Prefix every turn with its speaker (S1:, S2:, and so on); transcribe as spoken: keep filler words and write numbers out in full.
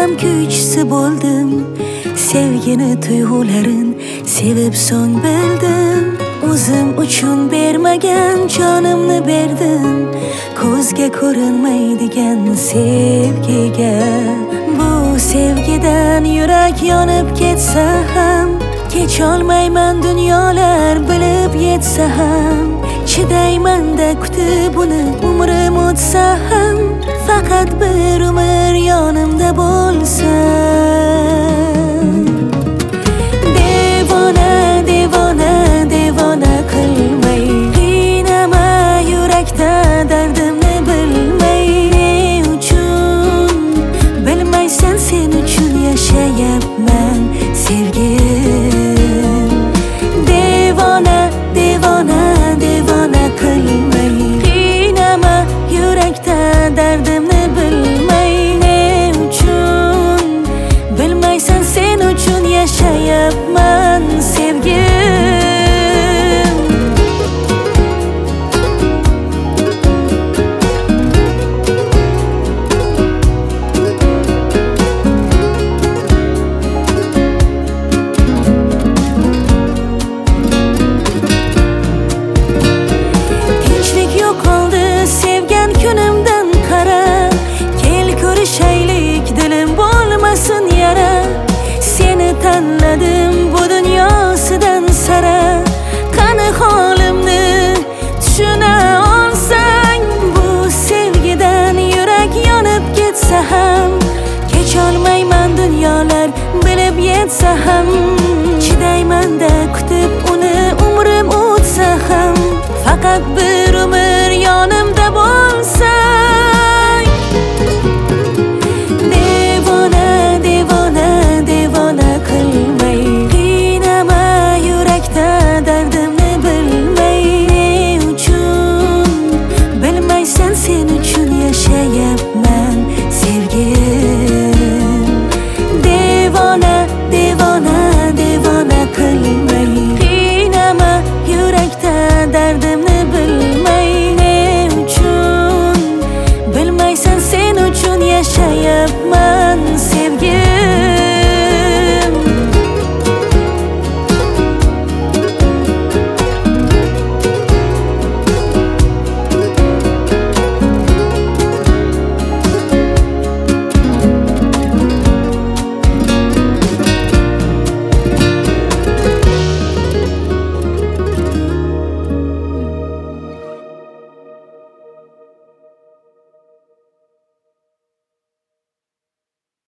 S1: ham kuychisi bo'ldim. Sevgini tuyg'ularin sevib so'ng bildim. O'zim uchun bermagan jonimni berdim. Ko'zga ko'rinmaydigan sevgiga. Bu sevgidan yurak yonib ketsa ham, kecholmayman dunyolar bilib yetsa ham. Chidayman-da kutib uni umrim o'tsa ham, faqat bir umr yonimda bo'lsa. Devona, devona, devona qilmay, qiynama yurakda dardimni bilmay. Ne uchun bilmaysan, sen uchun yashayapman sevgim. Devona, devona, devona qilmay, qiynama yurakda dardimni bilmay. Ne uchun bilmaysan, sen uchun yashayapman sevgim. Tinchlik yo'qoldi sevgan kunimdan qara. Kel ko'rishaylik, dilim bo'lmasin yara. Seni tanladim bu dunyosidan sara. Qani holimni tushuna olsang, bu sevgidan yurak yonib ketsa ham, kecholmayman dunyolar bilib yetsa ham. Chidayman-da kutib uni umrim o'tsa ham, faqat bir umr yonimda